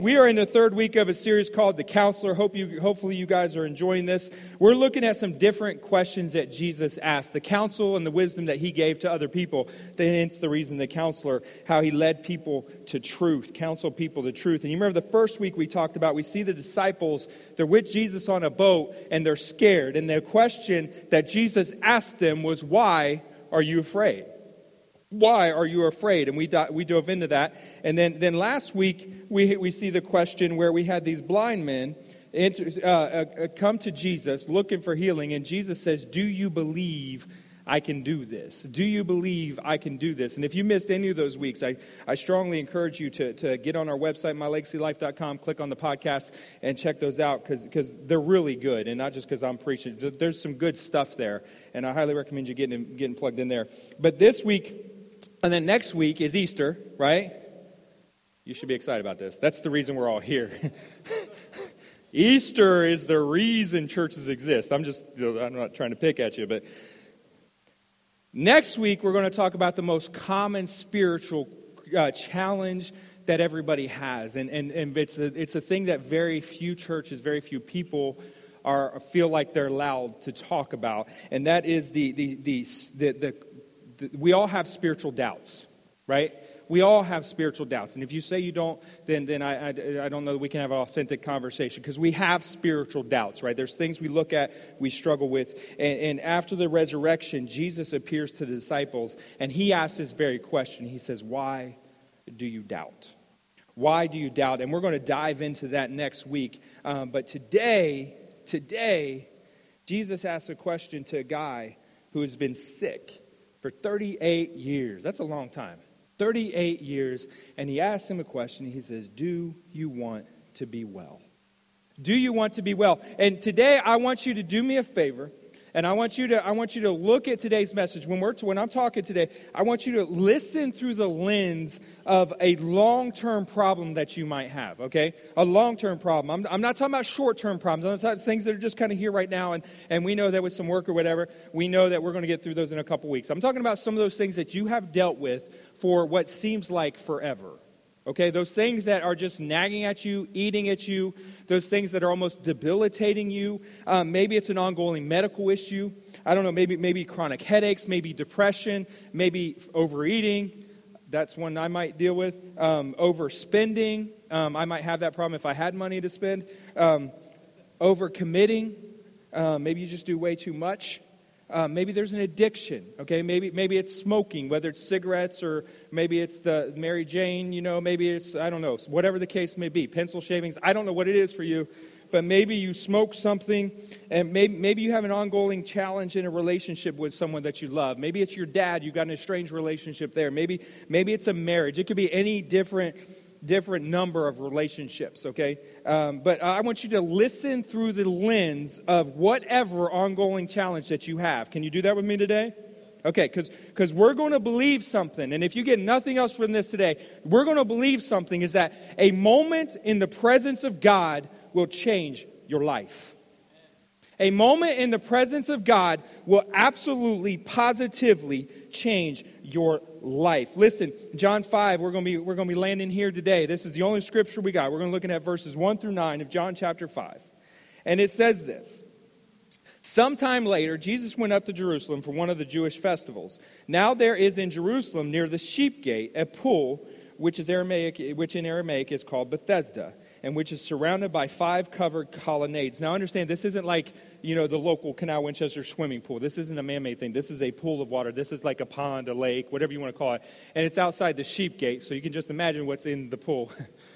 We are in the third week of a series called The Counselor. Hopefully you guys are enjoying this. We're looking at some different questions that Jesus asked. The counsel and the wisdom that he gave to other people. Hence the reason the counselor, how he led people to truth, counseled people to truth. And you remember the first week we talked about, we see the disciples, they're with Jesus on a boat and they're scared. And the question that Jesus asked them was, why are you afraid? Why are you afraid? And we dove into that. And then last week, we see the question where we had these blind men come to Jesus looking for healing. And Jesus says, do you believe I can do this? Do you believe I can do this? And if you missed any of those weeks, I strongly encourage you to get on our website, mylegacylife.com, click on the podcast, and check those out because they're really good. And not just because I'm preaching. There's some good stuff there. And I highly recommend you getting plugged in there. But this week, and then next week is Easter, right? You should be excited about this. That's the reason we're all here. Easter is the reason churches exist. I'm not trying to pick at you, but next week we're going to talk about the most common spiritual challenge that everybody has, and it's a thing that very few churches, very few people feel like they're allowed to talk about, and that is we all have spiritual doubts, right? We all have spiritual doubts. And if you say you don't, then I don't know that we can have an authentic conversation because we have spiritual doubts, right? There's things we look at, we struggle with. And after the resurrection, Jesus appears to the disciples and he asks this very question. He says, why do you doubt? Why do you doubt? And we're going to dive into that next week. But today, Jesus asks a question to a guy who has been sick for 38 years. That's a long time. 38 years. And he asks him a question. He says, do you want to be well? Do you want to be well? And today I want you to do me a favor. And I want you to look at today's message. When I'm talking today, I want you to listen through the lens of a long-term problem that you might have, okay? A long-term problem. I'm not talking about short-term problems. I'm talking about things that are just kind of here right now, and we know that with some work or whatever, we know that we're going to get through those in a couple weeks. I'm talking about some of those things that you have dealt with for what seems like forever. Okay, those things that are just nagging at you, eating at you, those things that are almost debilitating you. Maybe it's an ongoing medical issue. I don't know, maybe chronic headaches, maybe depression, maybe overeating. That's one I might deal with. Overspending. I might have that problem if I had money to spend. Overcommitting. Maybe you just do way too much. Maybe there's an addiction, okay? Maybe it's smoking, whether it's cigarettes or maybe it's the Mary Jane, maybe it's, I don't know, whatever the case may be, pencil shavings. I don't know what it is for you, but maybe you smoke something and maybe you have an ongoing challenge in a relationship with someone that you love. Maybe it's your dad, you've got an estranged relationship there. Maybe it's a marriage. It could be any different number of relationships, okay? But I want you to listen through the lens of whatever ongoing challenge that you have. Can you do that with me today? Okay, because we're going to believe something. And if you get nothing else from this today, we're going to believe something is that a moment in the presence of God will change your life. A moment in the presence of God will absolutely, positively change your life. Listen, John 5, we're going to be landing here today. This is the only scripture we got. We're going to be looking at verses 1 through 9 of John chapter 5. And it says this. Sometime later, Jesus went up to Jerusalem for one of the Jewish festivals. Now there is in Jerusalem near the sheep gate a pool which in Aramaic is called Bethesda, and which is surrounded by 5 covered colonnades. Now understand, this isn't like, the local Canal Winchester swimming pool. This isn't a man-made thing. This is a pool of water. This is like a pond, a lake, whatever you want to call it. And it's outside the sheep gate, so you can just imagine what's in the pool.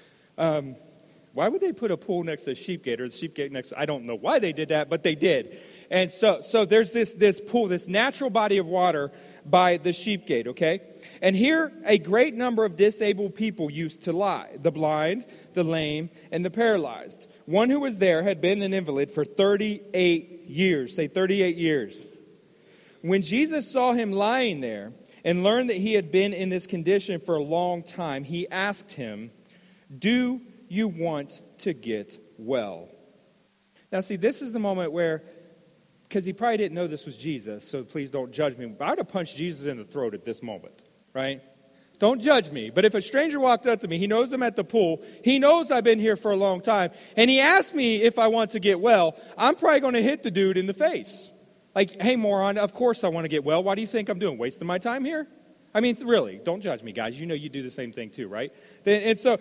Why would they put a pool next to a sheep gate or the sheep gate next to, I don't know why they did that, but they did. And so there's this pool, this natural body of water by the sheep gate, okay? And here a great number of disabled people used to lie, the blind, the lame, and the paralyzed. One who was there had been an invalid for 38 years. Say 38 years. When Jesus saw him lying there and learned that he had been in this condition for a long time, he asked him, "Do you want to get well?" Now, see, this is the moment where, because he probably didn't know this was Jesus, so please don't judge me, but I would have punched Jesus in the throat at this moment, right? Don't judge me. But if a stranger walked up to me, he knows I'm at the pool, he knows I've been here for a long time, and he asks me if I want to get well, I'm probably going to hit the dude in the face. Like, hey, moron, of course I want to get well. Why do you think I'm doing? Wasting my time here? I mean, really, don't judge me, guys. You know you do the same thing too, right? And so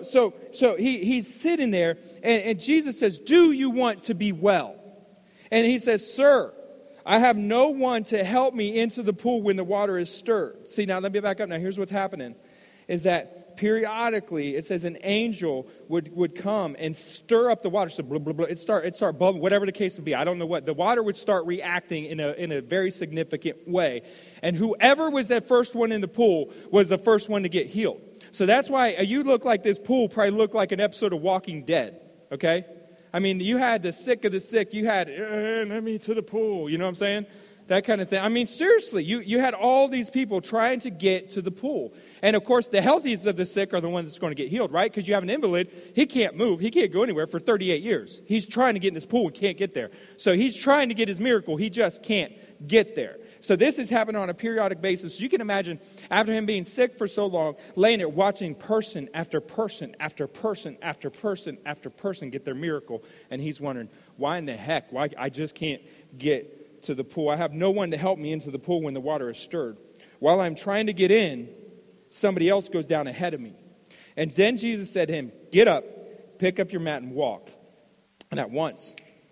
he's sitting there, and Jesus says, do you want to be well? And he says, sir, I have no one to help me into the pool when the water is stirred. See, now let me back up. Now, here's what's happening. Is that periodically, it says an angel would come and stir up the water. So blah, blah, blah. It start bubbling, whatever the case would be. I don't know what. The water would start reacting in a very significant way. And whoever was that first one in the pool was the first one to get healed. So that's why you look like this pool probably looked like an episode of Walking Dead. Okay? I mean, you had the sick of the sick. You had, let me to the pool. You know what I'm saying? That kind of thing. I mean, seriously, you had all these people trying to get to the pool. And, of course, the healthiest of the sick are the ones that's going to get healed, right? Because you have an invalid. He can't move. He can't go anywhere for 38 years. He's trying to get in this pool and can't get there. So he's trying to get his miracle. He just can't get there. So this is happening on a periodic basis. You can imagine, after him being sick for so long, laying there watching person after person after person after person after person get their miracle. And he's wondering, why in the heck? Why I just can't get to the pool. I have no one to help me into the pool when the water is stirred. While I'm trying to get in, somebody else goes down ahead of me. And then Jesus said to him, get up, pick up your mat and walk. And at once,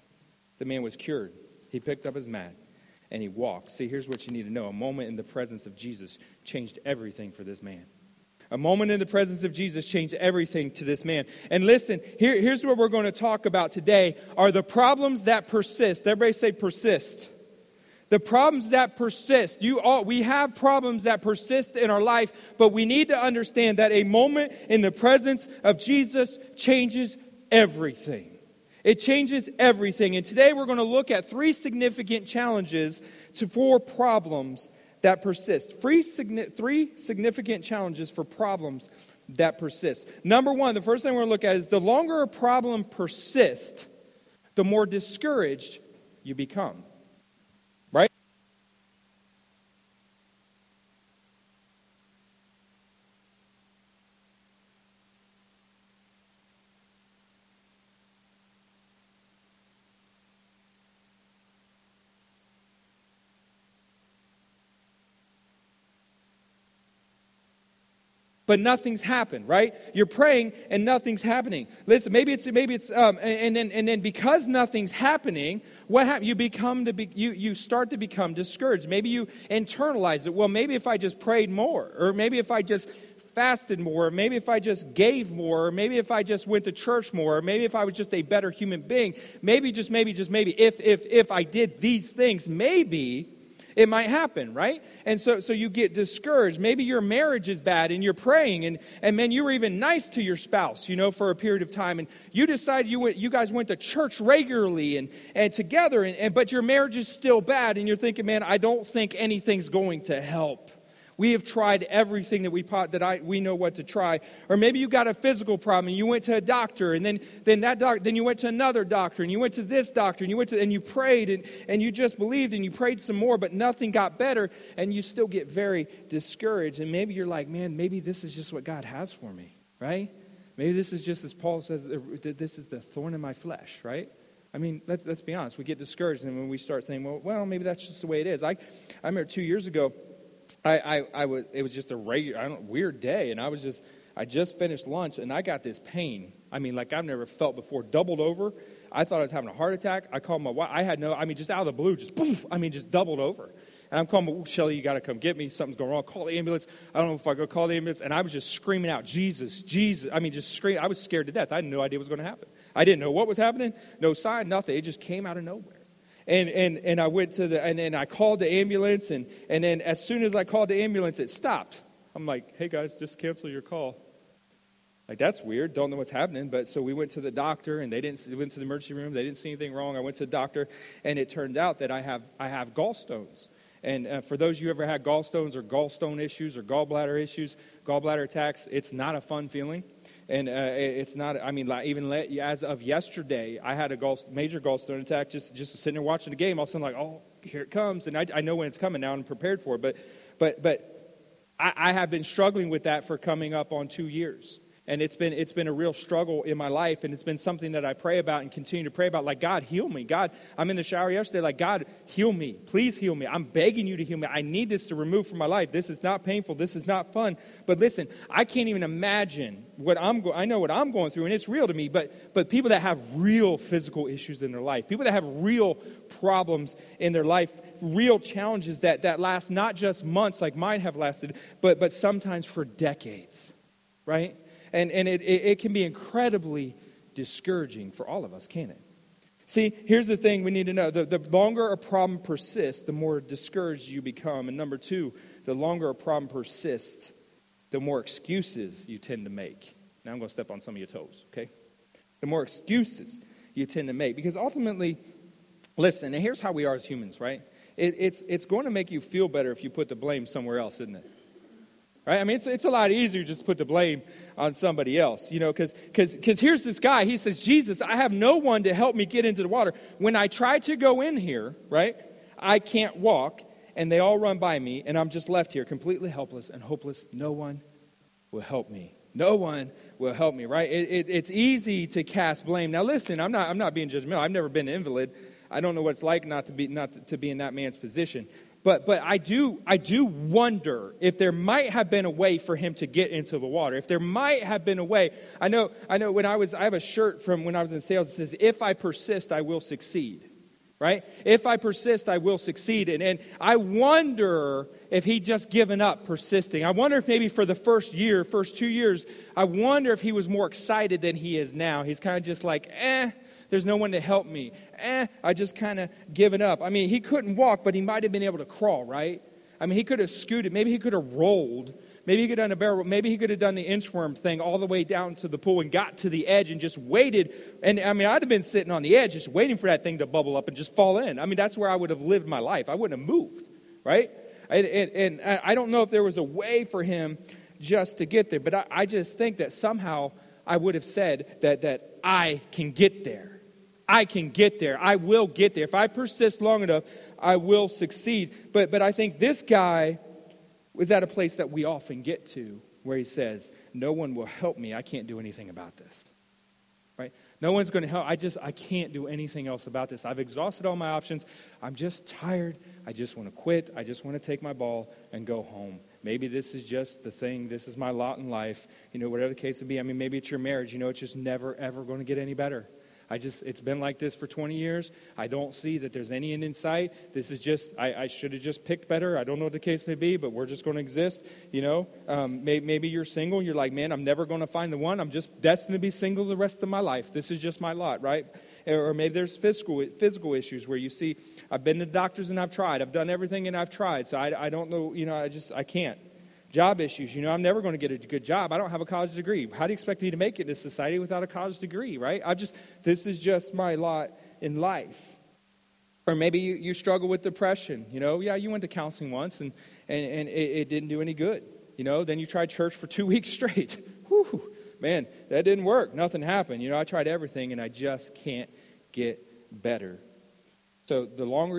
the man was cured. He picked up his mat and he walked. See, here's what you need to know. A moment in the presence of Jesus changed everything for this man. A moment in the presence of Jesus changed everything to this man. And listen, here's what we're going to talk about today are the problems that persist. Everybody say persist. The problems that persist. We have problems that persist in our life, but we need to understand that a moment in the presence of Jesus changes everything. It changes everything. And today we're going to look at 3 significant challenges to 4 problems that persist. 3 significant challenges for problems that persist. Number 1, the first thing we're going to look at is the longer a problem persists, the more discouraged you become. Right? But nothing's happened, right? You're praying and nothing's happening. Listen, maybe it's and then because nothing's happening, what happens? You start to become discouraged. Maybe you internalize it. Well, maybe if I just prayed more, or maybe if I just fasted more, or maybe if I just gave more, or maybe if I just went to church more, or maybe if I was just a better human being, maybe if I did these things, maybe it might happen, right? And so you get discouraged. Maybe your marriage is bad and you're praying and man, you were even nice to your spouse, for a period of time. And you decide you guys went to church regularly and together, but your marriage is still bad. And you're thinking, man, I don't think anything's going to help. We have tried everything that we know what to try. Or maybe you got a physical problem and you went to a doctor, and then you went to another doctor, and you went to this doctor, and you prayed and you just believed and you prayed some more, but nothing got better, and you still get very discouraged. And maybe you're like, man, maybe this is just what God has for me, right? Maybe this is just, as Paul says, this is the thorn in my flesh, right? I mean, let's be honest. We get discouraged, and when we start saying, well, maybe that's just the way it is. I remember 2 years ago, it was just a weird day, and I just finished lunch, and I got this pain. I mean, like I've never felt before, doubled over. I thought I was having a heart attack. I called my wife. Just out of the blue, just doubled over. And I'm calling, Shelly, you got to come get me. Something's going wrong. Call the ambulance. I don't know if I go call the ambulance. And I was just screaming out, Jesus, Jesus. Just screaming. I was scared to death. I had no idea what was going to happen. I didn't know what was happening. No sign, nothing. It just came out of nowhere. And I went and I called the ambulance, and then as soon as I called the ambulance, it stopped. I'm like, hey guys, just cancel your call. Like, that's weird. Don't know what's happening. But so we went to the doctor, and we went to the emergency room. They didn't see anything wrong. I went to the doctor, and it turned out that I have gallstones. And for those of you who ever had gallstones or gallstone issues or gallbladder issues, gallbladder attacks, it's not a fun feeling. And it's not, as of yesterday, I had a major gallstone attack just sitting there watching the game. All of a sudden, like, oh, here it comes. And I know when it's coming now and I'm prepared for it. But I have been struggling with that for coming up on 2 years. And it's been a real struggle in my life, and it's been something that I pray about and continue to pray about. Like, God, heal me. God, I'm in the shower yesterday, like, God, heal me. Please heal me. I'm begging you to heal me. I need this to remove from my life. This is not painful. This is not fun. But listen, I can't even imagine I know what I'm going through, and it's real to me, but people that have real physical issues in their life, people that have real problems in their life, real challenges that last not just months like mine have lasted, but sometimes for decades, right? And it can be incredibly discouraging for all of us, can't it? See, here's the thing we need to know. The longer a problem persists, the more discouraged you become. And number two, the longer a problem persists, the more excuses you tend to make. Now I'm going to step on some of your toes, okay? The more excuses you tend to make. Because ultimately, listen, and here's how we are as humans, right? It's going to make you feel better if you put the blame somewhere else, isn't it? Right? I mean, it's a lot easier just to put the blame on somebody else, you know, because here's this guy. He says, Jesus, I have no one to help me get into the water. When I try to go in here, right, I can't walk, and they all run by me, and I'm just left here completely helpless and hopeless. No one will help me. No one will help me, right? It's easy to cast blame. Now, listen, I'm not being judgmental. I've never been an invalid. I don't know what it's like not to be in that man's position. But I do wonder if there might have been a way for him to get into the water. If there might have been a way. I know I have a shirt from when I was in sales that says, if I persist, I will succeed. Right? If I persist, I will succeed. And I wonder if he'd just given up persisting. I wonder if maybe for the first 2 years, I wonder if he was more excited than he is now. He's kind of just like, there's no one to help me. I just kind of given up. I mean, he couldn't walk, but he might have been able to crawl, right? I mean, he could have scooted. Maybe he could have rolled. Maybe he could have done a barrel roll. Maybe he could have done the inchworm thing all the way down to the pool and got to the edge and just waited. And I mean, I'd have been sitting on the edge just waiting for that thing to bubble up and just fall in. I mean, that's where I would have lived my life. I wouldn't have moved, right? And I don't know if there was a way for him just to get there, but I just think that somehow I would have said that I can get there. I can get there. I will get there. If I persist long enough, I will succeed. But I think this guy was at a place that we often get to where he says, no one will help me. I can't do anything about this. Right? No one's going to help. I can't do anything else about this. I've exhausted all my options. I'm just tired. I just want to quit. I just want to take my ball and go home. Maybe this is just the thing. This is my lot in life. You know, whatever the case would be. I mean, maybe it's your marriage. You know, it's just never, ever going to get any better. It's been like this for 20 years. I don't see that there's any end in sight. This is just, I should have just picked better. I don't know what the case may be, but we're just going to exist, you know. Maybe you're single. You're like, man, I'm never going to find the one. I'm just destined to be single the rest of my life. This is just my lot, right? Or maybe there's physical issues where you see, I've been to the doctors and I've tried. I've done everything and I've tried. So I don't know, you know, I can't. Job issues, you know, I'm never going to get a good job. I don't have a college degree. How do you expect me to make it in this society without a college degree, right? This is just my lot in life. Or maybe you struggle with depression, you know. Yeah, you went to counseling once and it didn't do any good, you know. Then you tried church for 2 weeks straight. Whew, man, that didn't work. Nothing happened. You know, I tried everything and I just can't get better. So the longer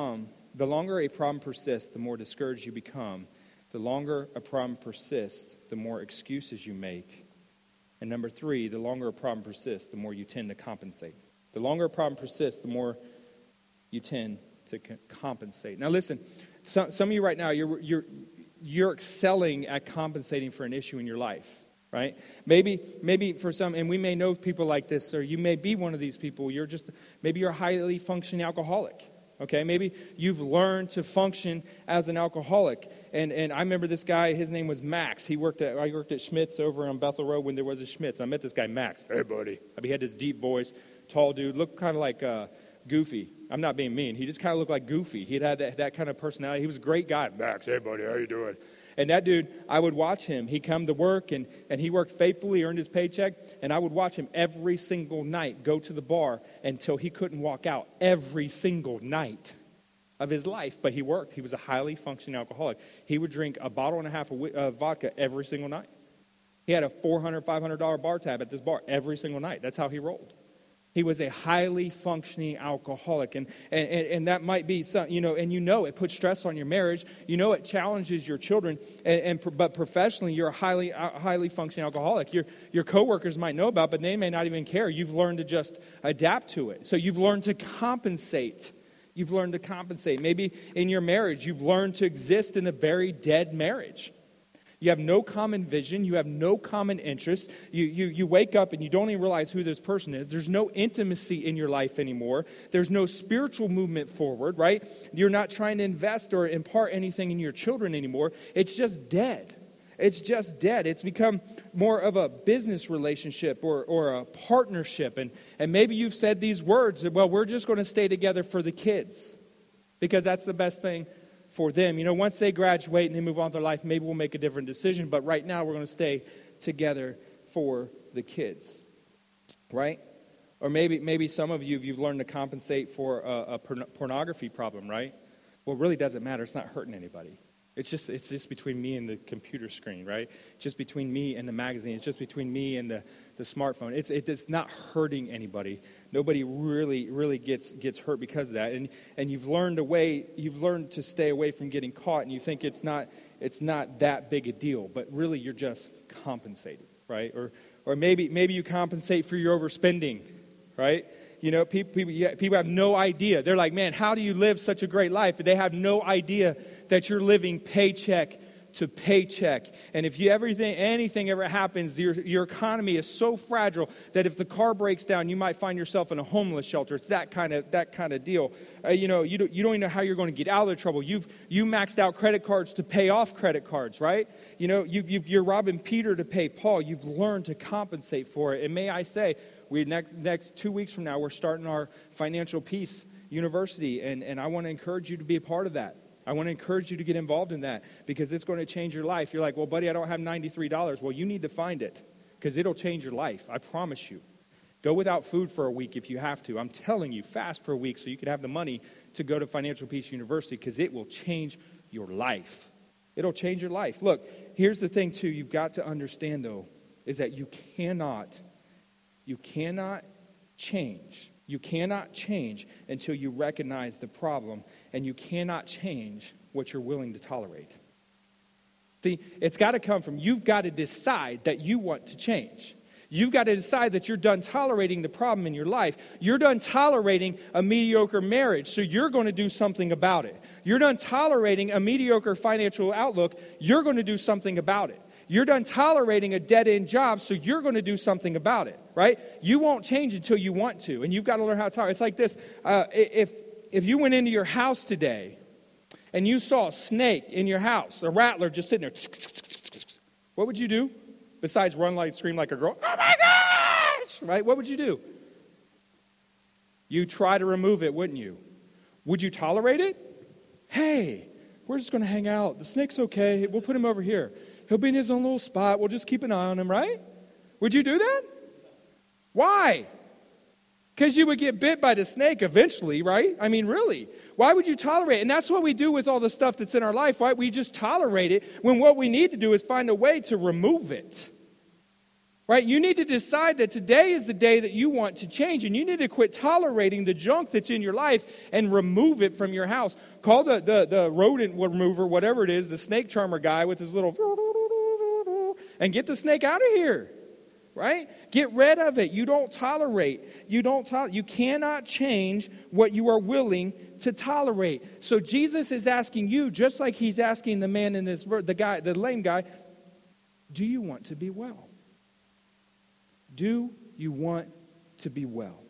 a problem persists, the more discouraged you become. The longer a problem persists, the more excuses you make. And number 3, the longer a problem persists, the more you tend to compensate. The longer a problem persists, the more you tend to compensate. Now listen, some of you right now, you're excelling at compensating for an issue in your life, right? Maybe for some, and we may know people like this, or you may be one of these people, maybe you're a highly functioning alcoholic. Okay, maybe you've learned to function as an alcoholic. And I remember this guy, his name was Max. I worked at Schmitz over on Bethel Road when there was a Schmitz. I met this guy, Max. Hey, buddy. He had this deep voice, tall dude, looked kind of like Goofy. I'm not being mean. He just kind of looked like Goofy. He had that kind of personality. He was a great guy. Max, hey, buddy, how you doing? And that dude, I would watch him. He'd come to work, and he worked faithfully, earned his paycheck, and I would watch him every single night go to the bar until he couldn't walk out every single night of his life. But he worked. He was a highly functioning alcoholic. He would drink a bottle and a half of vodka every single night. He had a $400, $500 bar tab at this bar every single night. That's how he rolled. He was a highly functioning alcoholic. And that might be, some, and it puts stress on your marriage. It challenges your children. But professionally, you're a highly functioning alcoholic. Your coworkers might know about it, but they may not even care. You've learned to just adapt to it. So you've learned to compensate. Maybe in your marriage, you've learned to exist in a very dead marriage. You have no common vision. You have no common interest. You wake up and you don't even realize who this person is. There's no intimacy in your life anymore. There's no spiritual movement forward, right? You're not trying to invest or impart anything in your children anymore. It's just dead. It's become more of a business relationship or a partnership. And maybe you've said these words, well, we're just going to stay together for the kids because that's the best thing for them. Once they graduate and they move on with their life, maybe we'll make a different decision. But right now, we're going to stay together for the kids, right? Or maybe some of you've learned to compensate for a pornography problem, right? Well, it really doesn't matter. It's not hurting anybody. It's just between me and the computer screen, right? Just between me and the magazine. It's just between me and the smartphone. It's not hurting anybody. Nobody really gets hurt because of that. And you've learned to stay away from getting caught, and you think it's not that big a deal, but really you're just compensating, right? Or maybe you compensate for your overspending, right? People have no idea. They're like, man, how do you live such a great life? But they have no idea that you're living paycheck to paycheck. And if anything ever happens, your economy is so fragile that if the car breaks down, you might find yourself in a homeless shelter. It's that kind of deal. You don't even know how you're going to get out of the trouble. You maxed out credit cards to pay off credit cards, right? You're robbing Peter to pay Paul. You've learned to compensate for it. And may I say, next 2 weeks from now, we're starting our Financial Peace University, and I want to encourage you to be a part of that. I want to encourage you to get involved in that because it's going to change your life. You're like, well, buddy, I don't have $93. Well, you need to find it because it'll change your life. I promise you. Go without food for a week if you have to. I'm telling you, fast for a week so you can have the money to go to Financial Peace University because it will change your life. It'll change your life. Look, here's the thing, too, you've got to understand, though, is that you cannot change. You cannot change until you recognize the problem, and you cannot change what you're willing to tolerate. See, it's got to come from, you've got to decide that you want to change. You've got to decide that you're done tolerating the problem in your life. You're done tolerating a mediocre marriage, so you're going to do something about it. You're done tolerating a mediocre financial outlook. You're going to do something about it. You're done tolerating a dead-end job, so you're going to do something about it, right? You won't change until you want to, and you've got to learn how to tolerate. It's like this. If you went into your house today and you saw a snake in your house, a rattler just sitting there, what would you do? Besides scream like a girl, oh my gosh, right? What would you do? You try to remove it, wouldn't you? Would you tolerate it? Hey, we're just going to hang out. The snake's okay. We'll put him over here. He'll be in his own little spot. We'll just keep an eye on him, right? Would you do that? Why? Because you would get bit by the snake eventually, right? I mean, really. Why would you tolerate it? And that's what we do with all the stuff that's in our life, right? We just tolerate it when what we need to do is find a way to remove it. Right? You need to decide that today is the day that you want to change, and you need to quit tolerating the junk that's in your life and remove it from your house. Call the rodent remover, whatever it is, the snake charmer guy with his little and get the snake out of here. Right? Get rid of it. You don't tolerate. You cannot change what you are willing to tolerate. So Jesus is asking you, just like he's asking the man in this verse, the lame guy, do you want to be well? Do you want to be well?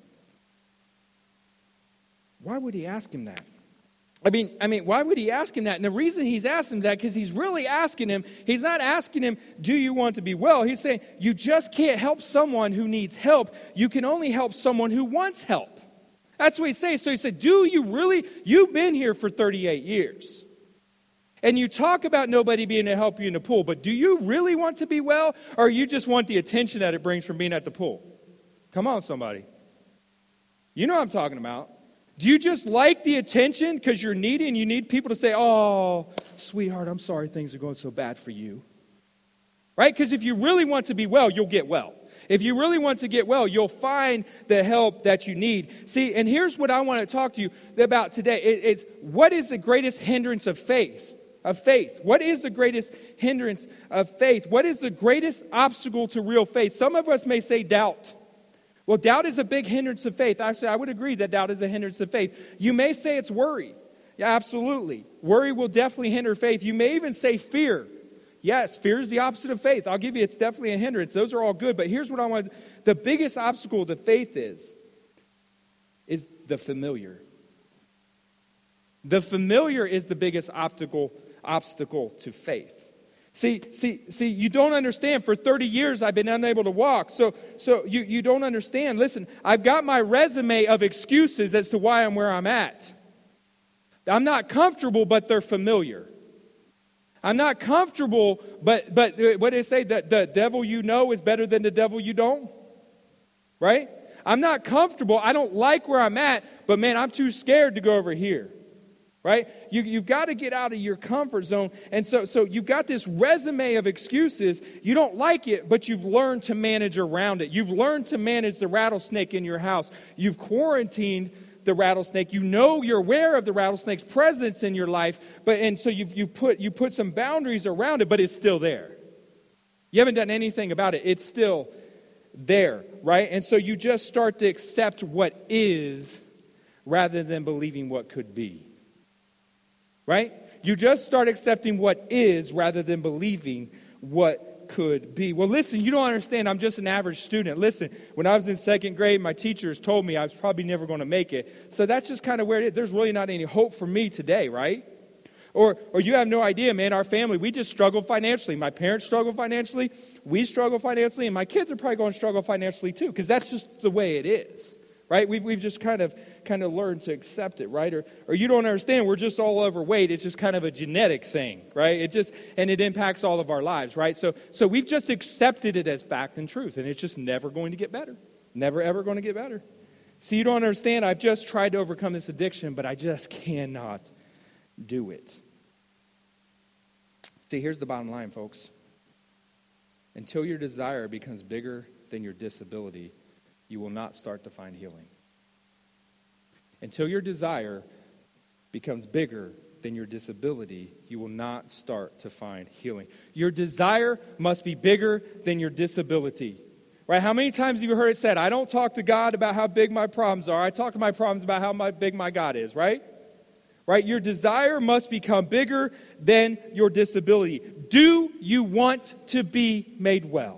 Why would he ask him that? I mean, why would he ask him that? And the reason he's asking that, because he's really asking him, he's not asking him, do you want to be well? He's saying, you just can't help someone who needs help. You can only help someone who wants help. That's what he's saying. So he said, you've been here for 38 years. And you talk about nobody being to help you in the pool, but do you really want to be well, or you just want the attention that it brings from being at the pool? Come on, somebody. You know what I'm talking about. Do you just like the attention because you're needy and you need people to say, oh, sweetheart, I'm sorry things are going so bad for you? Right? Because if you really want to be well, you'll get well. If you really want to get well, you'll find the help that you need. See, and here's what I want to talk to you about today. It's what is the greatest hindrance of faith? What is the greatest hindrance of faith? What is the greatest obstacle to real faith? Some of us may say doubt. Well, doubt is a big hindrance of faith. Actually, I would agree that doubt is a hindrance of faith. You may say it's worry. Yeah, absolutely. Worry will definitely hinder faith. You may even say fear. Yes, fear is the opposite of faith. I'll give you, it's definitely a hindrance. Those are all good. But here's what I want. The biggest obstacle to faith is the familiar. The familiar is the biggest obstacle to faith. See, you don't understand. For 30 years, I've been unable to walk. So you don't understand. Listen, I've got my resume of excuses as to why I'm where I'm at. I'm not comfortable, but they're familiar. I'm not comfortable, but what do they say? That the devil you know is better than the devil you don't? Right? I'm not comfortable. I don't like where I'm at, but man, I'm too scared to go over here. Right? You've got to get out of your comfort zone. And so you've got this resume of excuses. You don't like it, but you've learned to manage around it. You've learned to manage the rattlesnake in your house. You've quarantined the rattlesnake. You know you're aware of the rattlesnake's presence in your life, so you put some boundaries around it, but it's still there. You haven't done anything about it. It's still there, right? And so you just start to accept what is rather than believing what could be. Right? You just start accepting what is rather than believing what could be. Well, listen, you don't understand. I'm just an average student. Listen, when I was in second grade, my teachers told me I was probably never going to make it. So that's just kind of where it is. There's really not any hope for me today, right? Or you have no idea, man. Our family, we just struggle financially. My parents struggle financially. We struggle financially. And my kids are probably going to struggle financially too, because that's just the way it is. Right? We've just kind of learned to accept it, right? Or you don't understand, we're just all overweight. It's just kind of a genetic thing, right? And it impacts all of our lives, right? So we've just accepted it as fact and truth, and it's just never going to get better. Never, ever going to get better. See, you don't understand, I've just tried to overcome this addiction, but I just cannot do it. See, here's the bottom line, folks. Until your desire becomes bigger than your disability, you will not start to find healing. Until your desire becomes bigger than your disability, you will not start to find healing. Your desire must be bigger than your disability. Right? How many times have you heard it said, I don't talk to God about how big my problems are. I talk to my problems about how big my God is, right? Right? Your desire must become bigger than your disability. Do you want to be made well?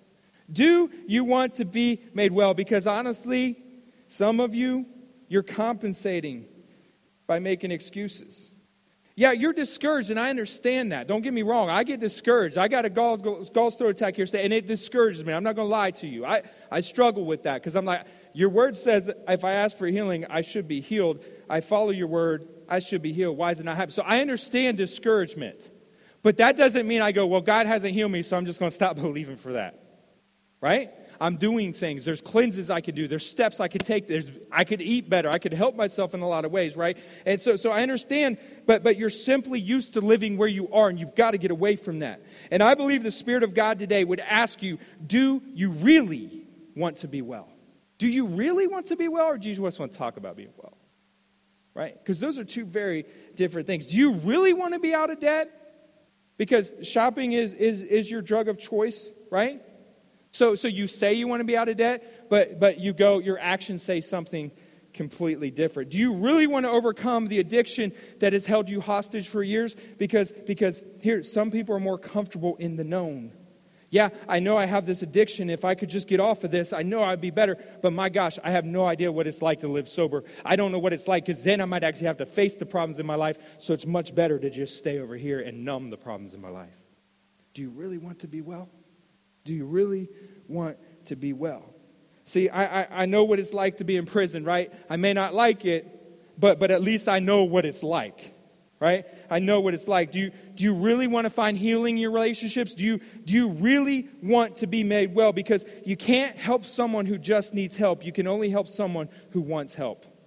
Do you want to be made well? Because honestly, some of you, you're compensating by making excuses. Yeah, you're discouraged, and I understand that. Don't get me wrong. I get discouraged. I got a gallstone attack here, and it discourages me. I'm not going to lie to you. I struggle with that because I'm like, your word says if I ask for healing, I should be healed. I follow your word, I should be healed. Why is it not happening? So I understand discouragement. But that doesn't mean I go, well, God hasn't healed me, so I'm just going to stop believing for that. Right? I'm doing things. There's cleanses I could do. There's steps I could take. I could eat better. I could help myself in a lot of ways, right? And so I understand, but you're simply used to living where you are, and you've got to get away from that. And I believe the Spirit of God today would ask you, do you really want to be well? Do you really want to be well, or do you just want to talk about being well? Right? Because those are two very different things. Do you really want to be out of debt? Because shopping is your drug of choice, right? So you say you want to be out of debt, but your actions say something completely different. Do you really want to overcome the addiction that has held you hostage for years? Because here, some people are more comfortable in the known. Yeah, I know I have this addiction. If I could just get off of this, I know I'd be better. But my gosh, I have no idea what it's like to live sober. I don't know what it's like, because then I might actually have to face the problems in my life. So it's much better to just stay over here and numb the problems in my life. Do you really want to be well? Do you really want to be well? See, I know what it's like to be in prison, right? I may not like it, but at least I know what it's like, right? I know what it's like. Do you really want to find healing in your relationships? Do you really want to be made well? Because you can't help someone who just needs help. You can only help someone who wants help.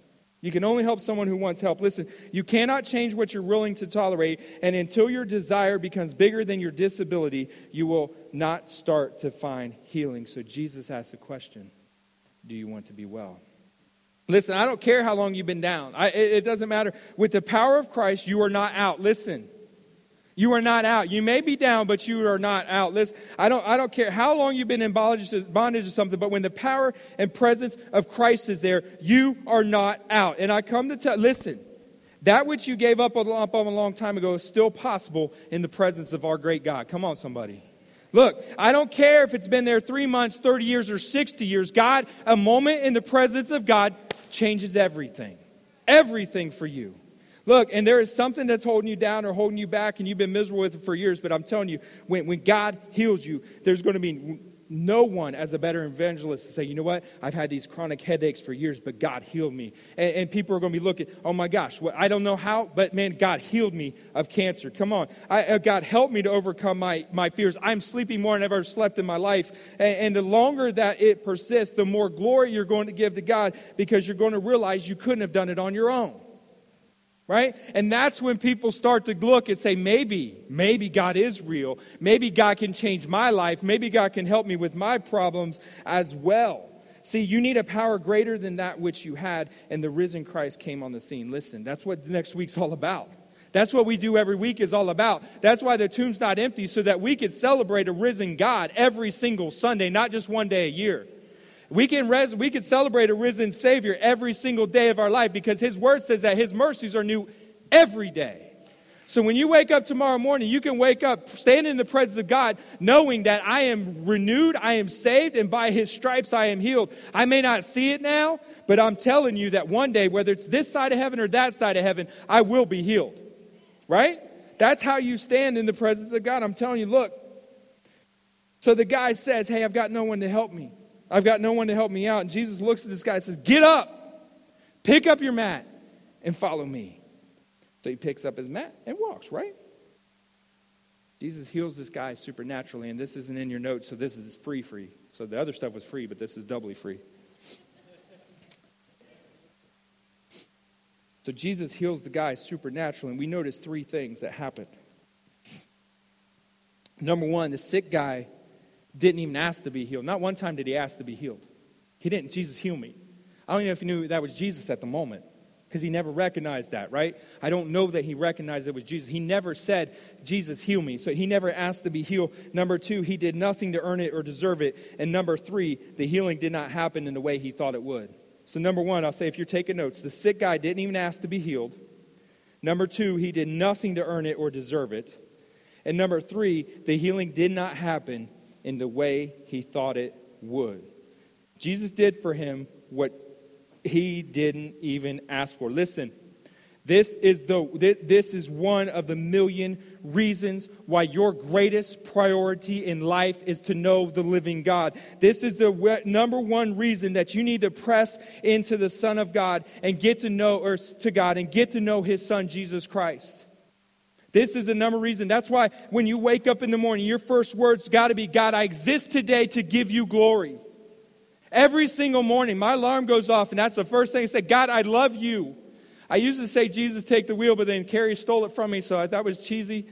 You can only help someone who wants help. Listen, you cannot change what you're willing to tolerate, and until your desire becomes bigger than your disability, you will not start to find healing. So Jesus asks a question, do you want to be well? Listen, I don't care how long you've been down. It doesn't matter. With the power of Christ, you are not out. Listen, you are not out. You may be down, but you are not out. Listen, I don't care how long you've been in bondage or something, but when the power and presence of Christ is there, you are not out. And I come to tell, listen, that which you gave up on a long time ago is still possible in the presence of our great God. Come on, somebody. Look, I don't care if it's been there 3 months, 30 years, or 60 years. God, a moment in the presence of God changes everything. Everything for you. Look, and there is something that's holding you down or holding you back, and you've been miserable with it for years, but I'm telling you, when God heals you, there's going to be no one as a better evangelist to say, you know what, I've had these chronic headaches for years, but God healed me. And people are going to be looking, oh my gosh, well, I don't know how, but man, God healed me of cancer. Come on. God helped me to overcome my fears. I'm sleeping more than I've ever slept in my life. And the longer that it persists, the more glory you're going to give to God, because you're going to realize you couldn't have done it on your own. Right? And that's when people start to look and say, maybe God is real. Maybe God can change my life. Maybe God can help me with my problems as well. See, you need a power greater than that which you had, and the risen Christ came on the scene. Listen, that's what next week's all about. That's what we do every week is all about. That's why the tomb's not empty, so that we can celebrate a risen God every single Sunday, not just one day a year. We can celebrate a risen Savior every single day of our life, because His Word says that His mercies are new every day. So when you wake up tomorrow morning, you can wake up standing in the presence of God, knowing that I am renewed, I am saved, and by His stripes I am healed. I may not see it now, but I'm telling you that one day, whether it's this side of heaven or that side of heaven, I will be healed. Right? That's how you stand in the presence of God. I'm telling you, look. So the guy says, hey, I've got no one to help me. I've got no one to help me out. And Jesus looks at this guy and says, get up, pick up your mat, and follow me. So he picks up his mat and walks, right? Jesus heals this guy supernaturally, and this isn't in your notes, so this is free. So the other stuff was free, but this is doubly free. So Jesus heals the guy supernaturally, and we notice 3 things that happen. Number 1, the sick guy didn't even ask to be healed. Not one time did he ask to be healed. He didn't, Jesus, heal me. I don't even know if he knew that was Jesus at the moment, because he never recognized that, right? I don't know that he recognized it was Jesus. He never said, Jesus, heal me. So he never asked to be healed. Number 2, he did nothing to earn it or deserve it. And number 3, the healing did not happen in the way he thought it would. So number 1, I'll say, if you're taking notes, the sick guy didn't even ask to be healed. Number 2, he did nothing to earn it or deserve it. And number 3, the healing did not happen in the way he thought it would. Jesus did for him what he didn't even ask for. Listen, this is one of the million reasons why your greatest priority in life is to know the living God. This is the number 1 reason that you need to press into the Son of God and get to know, or to God, and get to know His Son, Jesus Christ. This is the number reason. That's why when you wake up in the morning, your first words got to be, God, I exist today to give you glory. Every single morning, my alarm goes off, and that's the first thing I say, God, I love you. I used to say, Jesus, take the wheel, but then Carrie stole it from me, so I thought it was cheesy.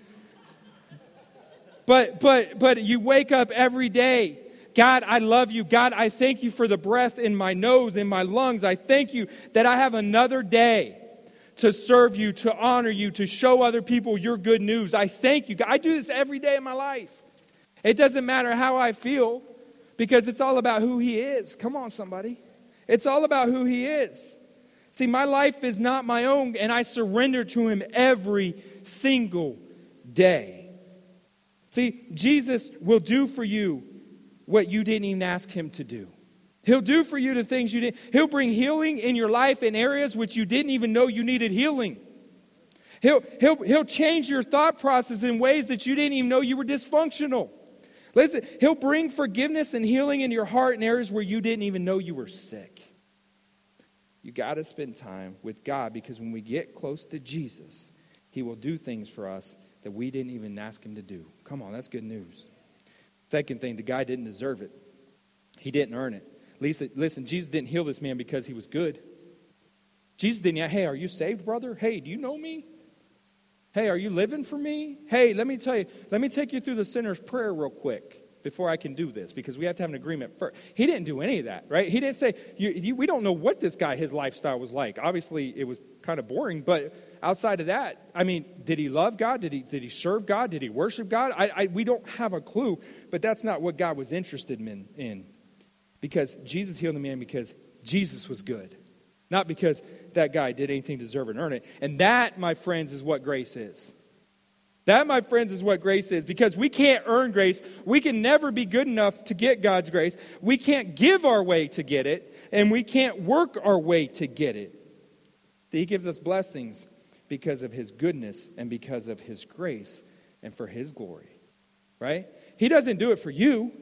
But you wake up every day. God, I love you. God, I thank you for the breath in my nose, in my lungs. I thank you that I have another day to serve you, to honor you, to show other people your good news. I thank you. I do this every day of my life. It doesn't matter how I feel, because it's all about who He is. Come on, somebody. It's all about who He is. See, my life is not my own, and I surrender to Him every single day. See, Jesus will do for you what you didn't even ask Him to do. He'll do for you the things you didn't. He'll bring healing in your life in areas which you didn't even know you needed healing. He'll change your thought process in ways that you didn't even know you were dysfunctional. Listen, He'll bring forgiveness and healing in your heart in areas where you didn't even know you were sick. You got to spend time with God, because when we get close to Jesus, He will do things for us that we didn't even ask Him to do. Come on, that's good news. Second thing, the guy didn't deserve it. He didn't earn it. Listen, Jesus didn't heal this man because he was good. Jesus didn't, hey, are you saved, brother? Hey, do you know me? Hey, are you living for me? Hey, let me tell you, let me take you through the sinner's prayer real quick before I can do this, because we have to have an agreement first. He didn't do any of that, right? He didn't say, we don't know what this guy, his lifestyle was like. Obviously, it was kind of boring, but outside of that, I mean, did he love God? Did he serve God? Did he worship God? We don't have a clue, but that's not what God was interested in. Because Jesus healed the man because Jesus was good. Not because that guy did anything to deserve and earn it. And that, my friends, is what grace is. That, my friends, is what grace is. Because we can't earn grace. We can never be good enough to get God's grace. We can't give our way to get it. And we can't work our way to get it. So he gives us blessings because of his goodness and because of his grace and for his glory. Right? He doesn't do it for you.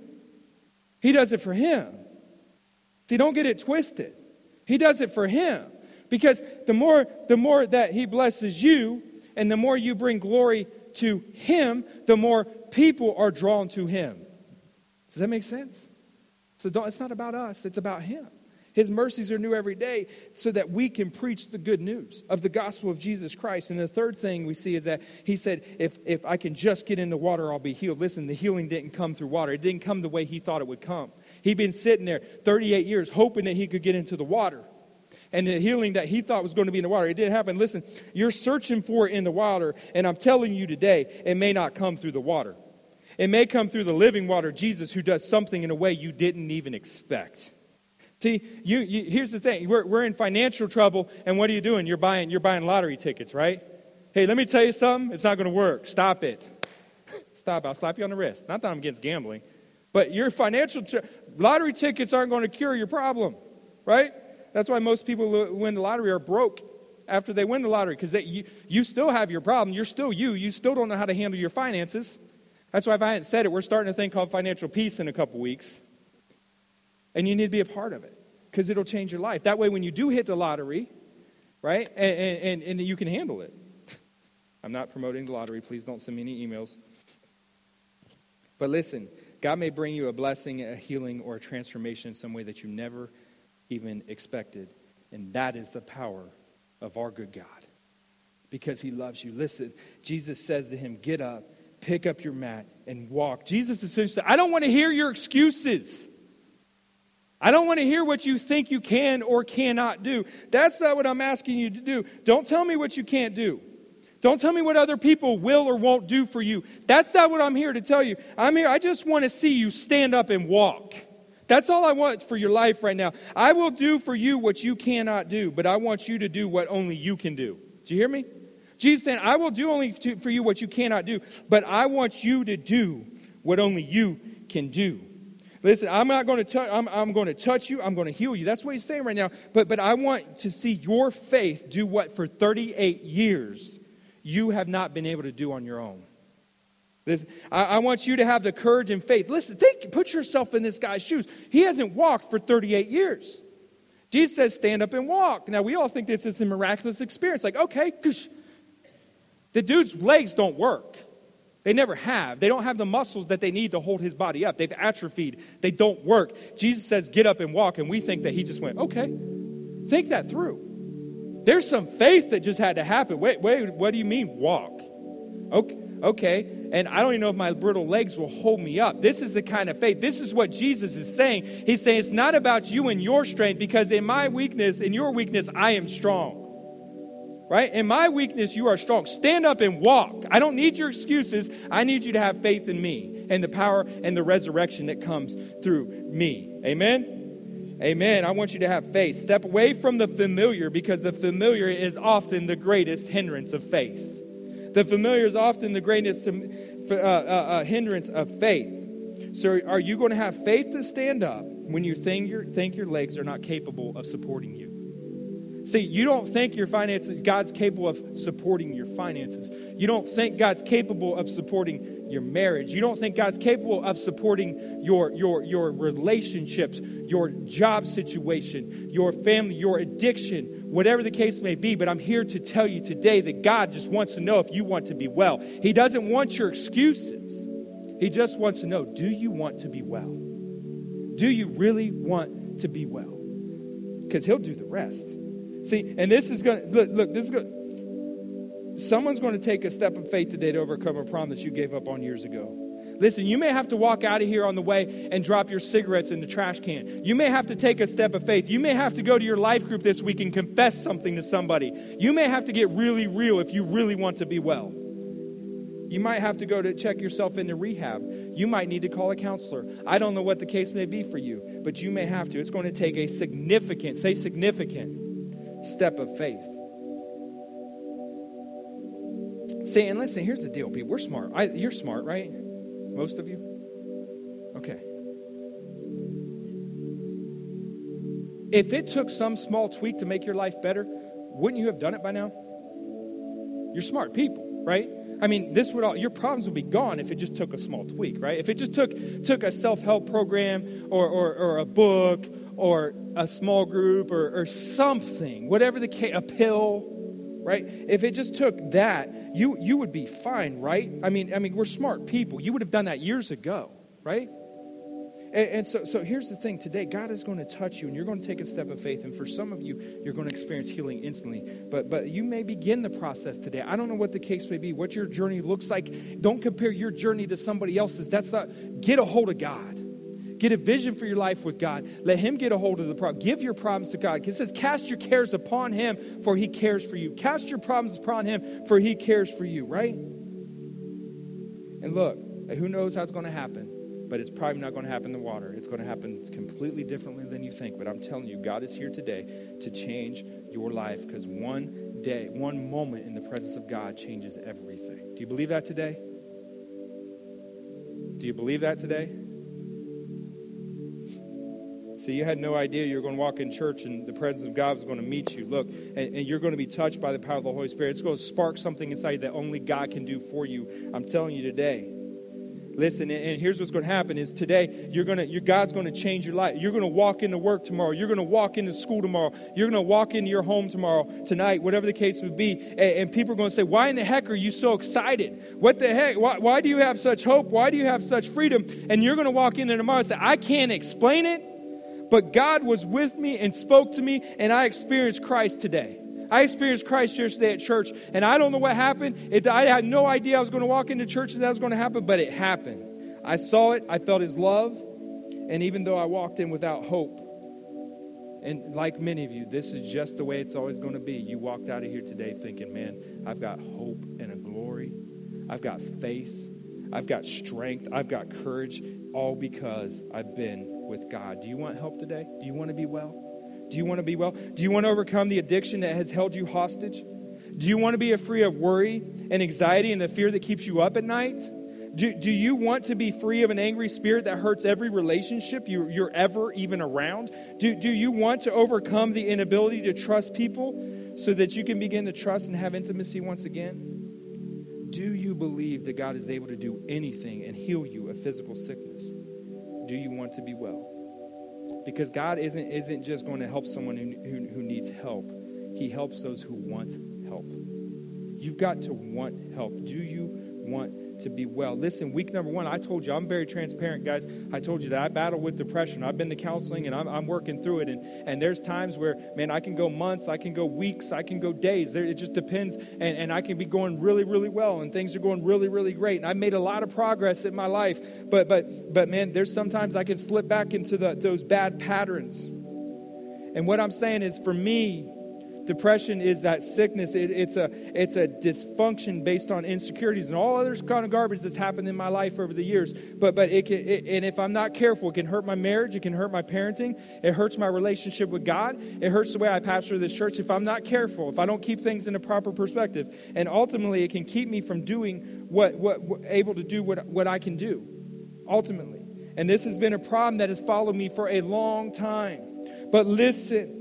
He does it for him. See, don't get it twisted. He does it for him. Because the more that he blesses you and the more you bring glory to him, the more people are drawn to him. Does that make sense? So it's not about us, it's about him. His mercies are new every day so that we can preach the good news of the gospel of Jesus Christ. And the third thing we see is that he said, if I can just get in the water, I'll be healed. Listen, the healing didn't come through water. It didn't come the way he thought it would come. He'd been sitting there 38 years hoping that he could get into the water. And the healing that he thought was going to be in the water, it didn't happen. Listen, you're searching for it in the water, and I'm telling you today, it may not come through the water. It may come through the living water, Jesus, who does something in a way you didn't even expect. See, here's the thing. We're in financial trouble, and what are you doing? You're buying lottery tickets, right? Hey, let me tell you something. It's not going to work. Stop it. Stop. I'll slap you on the wrist. Not that I'm against gambling, but your lottery tickets aren't going to cure your problem, right? That's why most people who win the lottery are broke after they win the lottery, because you still have your problem. You're still you. You still don't know how to handle your finances. That's why if I hadn't said it, we're starting a thing called Financial Peace in a couple weeks. And you need to be a part of it because it'll change your life. That way when you do hit the lottery, right, and you can handle it. I'm not promoting the lottery. Please don't send me any emails. But listen, God may bring you a blessing, a healing, or a transformation in some way that you never even expected. And that is the power of our good God. Because he loves you. Listen, Jesus says to him, get up, pick up your mat, and walk. Jesus essentially said, I don't want to hear your excuses. I don't want to hear what you think you can or cannot do. That's not what I'm asking you to do. Don't tell me what you can't do. Don't tell me what other people will or won't do for you. That's not what I'm here to tell you. I'm here. I just want to see you stand up and walk. That's all I want for your life right now. I will do for you what you cannot do, but I want you to do what only you can do. Do you hear me? Jesus saying, I will do only for you what you cannot do, but I want you to do what only you can do. Listen, I'm not going to touch. I'm going to touch you. I'm going to heal you. That's what he's saying right now. But I want to see your faith do what for 38 years you have not been able to do on your own. I want you to have the courage and faith. Listen, put yourself in this guy's shoes. He hasn't walked for 38 years. Jesus says, stand up and walk. Now, we all think this is a miraculous experience. Like, okay, the dude's legs don't work. They never have. They don't have the muscles that they need to hold his body up. They've atrophied. They don't work. Jesus says, get up and walk. And we think that he just went, okay. Think that through. There's some faith that just had to happen. Wait, what do you mean walk? Okay. And I don't even know if my brittle legs will hold me up. This is the kind of faith. This is what Jesus is saying. He's saying it's not about you and your strength, because in my weakness, in your weakness, I am strong. Right? In my weakness, you are strong. Stand up and walk. I don't need your excuses. I need you to have faith in me and the power and the resurrection that comes through me. Amen? Amen. I want you to have faith. Step away from the familiar, because the familiar is often the greatest hindrance of faith. The familiar is often the greatest hindrance of faith. So are you going to have faith to stand up when you think your legs are not capable of supporting you? See, you don't think your finances, God's capable of supporting your finances. You don't think God's capable of supporting your marriage. You don't think God's capable of supporting your relationships, your job situation, your family, your addiction, whatever the case may be. But I'm here to tell you today that God just wants to know if you want to be well. He doesn't want your excuses. He just wants to know, do you want to be well? Do you really want to be well? Because he'll do the rest. See, and this is going to, look, this is going someone's going to take a step of faith today to overcome a problem that you gave up on years ago. Listen, you may have to walk out of here on the way and drop your cigarettes in the trash can. You may have to take a step of faith. You may have to go to your life group this week and confess something to somebody. You may have to get really real if you really want to be well. You might have to go to check yourself into rehab. You might need to call a counselor. I don't know what the case may be for you, but you may have to. It's going to take a significant step of faith. See, and listen, here's the deal, people. We're smart. You're smart, right? Most of you? Okay. If it took some small tweak to make your life better, wouldn't you have done it by now? You're smart people, right? I mean, your problems would be gone if it just took a small tweak, right? If it just took a self-help program or a book or a small group or something, whatever the case, a pill, right? If it just took that, you would be fine, right? I mean, we're smart people. You would have done that years ago, right? And so here's the thing. Today, God is going to touch you, and you're going to take a step of faith. And for some of you, you're going to experience healing instantly. But you may begin the process today. I don't know what the case may be, what your journey looks like. Don't compare your journey to somebody else's. That's not. Get a hold of God. Get a vision for your life with God. Let Him get a hold of the problem. Give your problems to God. It says, cast your cares upon Him, for He cares for you. Cast your problems upon Him, for He cares for you, right? And look, who knows how it's going to happen? But it's probably not going to happen in the water. It's going to happen completely differently than you think. But I'm telling you, God is here today to change your life, because one day, one moment in the presence of God changes everything. Do you believe that today? Do you believe that today? See, you had no idea you were going to walk in church and the presence of God was going to meet you. Look, and you're going to be touched by the power of the Holy Spirit. It's going to spark something inside you that only God can do for you. I'm telling you today. Listen, and here's what's going to happen is today, God's going to change your life. You're going to walk into work tomorrow. You're going to walk into school tomorrow. You're going to walk into your home tomorrow, tonight, whatever the case would be. And people are going to say, why in the heck are you so excited? What the heck? Why do you have such hope? Why do you have such freedom? And you're going to walk in there tomorrow and say, I can't explain it, but God was with me and spoke to me, and I experienced Christ today. I experienced Christ yesterday at church, and I don't know what happened. I had no idea I was going to walk into church and that was going to happen, but it happened. I saw it. I felt His love. And even though I walked in without hope, and like many of you, this is just the way it's always going to be. You walked out of here today thinking, man, I've got hope and a glory. I've got faith. I've got strength. I've got courage, all because I've been with God. Do you want help today? Do you want to be well? Do you want to be well? Do you want to overcome the addiction that has held you hostage? Do you want to be free of worry and anxiety and the fear that keeps you up at night? Do you want to be free of an angry spirit that hurts every relationship you're ever even around? Do you want to overcome the inability to trust people so that you can begin to trust and have intimacy once again? Do you believe that God is able to do anything and heal you of physical sickness? Do you want to be well? Because God isn't just going to help someone who needs help. He helps those who want help. You've got to want help. Do you want to be well? Listen, week number 1, I told you, I'm very transparent, guys. I told you that I battle with depression. I've been to counseling, and I'm working through it. And there's times where, man, I can go months, I can go weeks, I can go days. It just depends. And I can be going really, really well, and things are going really, really great. And I've made a lot of progress in my life. But man, there's sometimes I can slip back into those bad patterns. And what I'm saying is, for me, depression is that sickness. It's a dysfunction based on insecurities and all other kind of garbage that's happened in my life over the years. But it can, and if I'm not careful, it can hurt my marriage. It can hurt my parenting. It hurts my relationship with God. It hurts the way I pastor this church. If I'm not careful, if I don't keep things in a proper perspective, and ultimately it can keep me from doing what able to do what I can do. Ultimately, and this has been a problem that has followed me for a long time. But listen.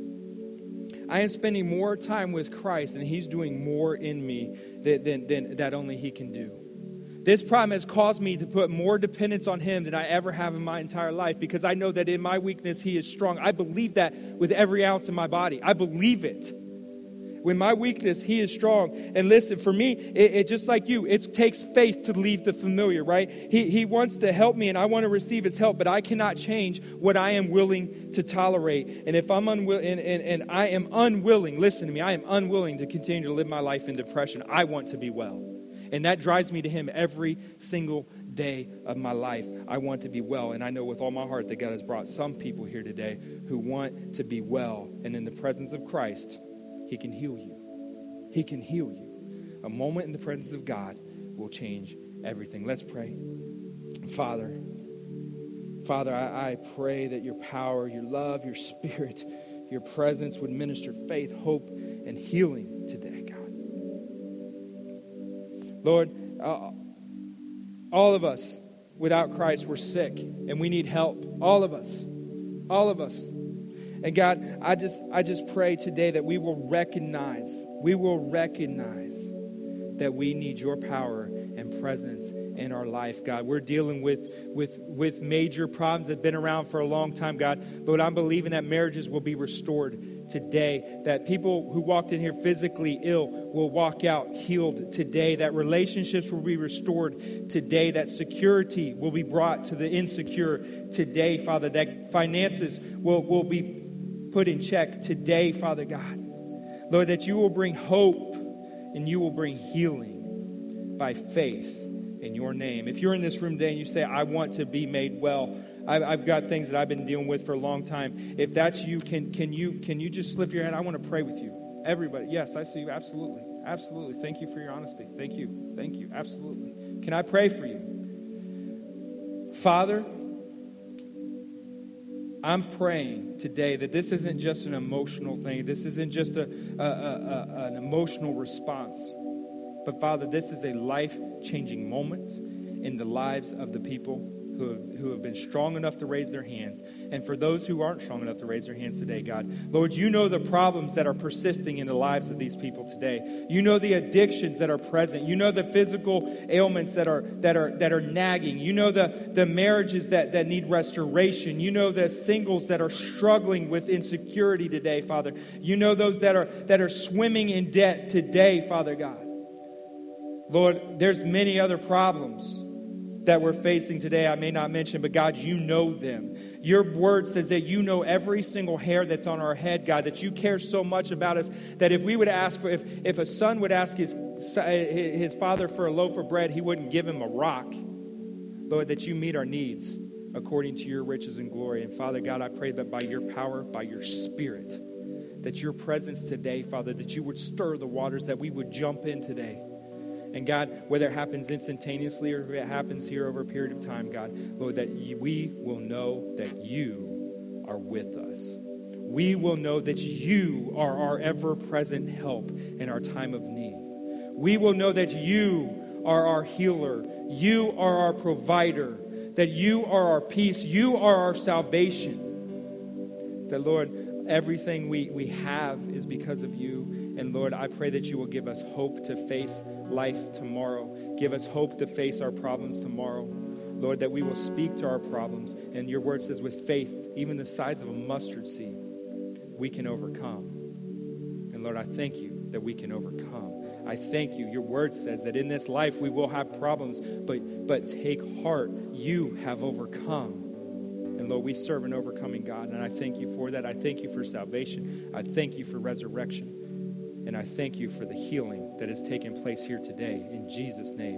I am spending more time with Christ, and He's doing more in me than that only He can do. This problem has caused me to put more dependence on Him than I ever have in my entire life, because I know that in my weakness He is strong. I believe that with every ounce of my body. I believe it. When my weakness, he is strong. And listen, for me, it just like you, it takes faith to leave the familiar, right? He wants to help me, and I want to receive his help, but I cannot change what I am willing to tolerate. And if I'm unwilling, and I am unwilling, listen to me, I am unwilling to continue to live my life in depression. I want to be well. And that drives me to him every single day of my life. I want to be well. And I know with all my heart that God has brought some people here today who want to be well. And in the presence of Christ, he can heal you. He can heal you. A moment in the presence of God will change everything. Let's pray. Father, I pray that your power, your love, your spirit, your presence would minister faith, hope, and healing today, God. Lord, all of us without Christ, we're sick and we need help. All of us. And God, I just pray today that we will recognize that we need your power and presence in our life, God. We're dealing with major problems that have been around for a long time, God. Lord, I'm believing that marriages will be restored today, that people who walked in here physically ill will walk out healed today, that relationships will be restored today, that security will be brought to the insecure today, Father, that finances will be put in check today, Father God. Lord, that you will bring hope and you will bring healing by faith in your name. If you're in this room today and you say, I want to be made well, I've got things that I've been dealing with for a long time. If that's you, can you just slip your hand? I want to pray with you. Everybody. Yes, I see you. Absolutely. Absolutely. Thank you for your honesty. Thank you. Thank you. Absolutely. Can I pray for you? Father, I'm praying today that this isn't just an emotional thing. This isn't just an emotional response. But Father, this is a life-changing moment in the lives of the people who have been strong enough to raise their hands. And for those who aren't strong enough to raise their hands today, God, Lord, you know the problems that are persisting in the lives of these people today. You know the addictions that are present. You know the physical ailments that are nagging. You know the marriages that need restoration. You know the singles that are struggling with insecurity today, Father. You know those that are swimming in debt today, Father God. Lord, there's many other problems that we're facing today I may not mention, but God, you know them. Your word says that you know every single hair that's on our head, God, that you care so much about us that if we would ask for, if a son would ask his father for a loaf of bread, he wouldn't give him a rock. Lord, that you meet our needs according to your riches and glory. And Father God, I pray that by your power, by your spirit, that your presence today, Father, that you would stir the waters, that we would jump in today. And God, whether it happens instantaneously or if it happens here over a period of time, God, Lord, that we will know that you are with us. We will know that you are our ever-present help in our time of need. We will know that you are our healer. You are our provider. That you are our peace. You are our salvation. That, Lord, everything we have is because of you. And Lord, I pray that you will give us hope to face life tomorrow. Give us hope to face our problems tomorrow. Lord, that we will speak to our problems. And your word says with faith, even the size of a mustard seed, we can overcome. And Lord, I thank you that we can overcome. I thank you. Your word says that in this life we will have problems, but take heart. You have overcome. And Lord, we serve an overcoming God, and I thank you for that. I thank you for salvation. I thank you for resurrection. And I thank you for the healing that has taken place here today. In Jesus' name.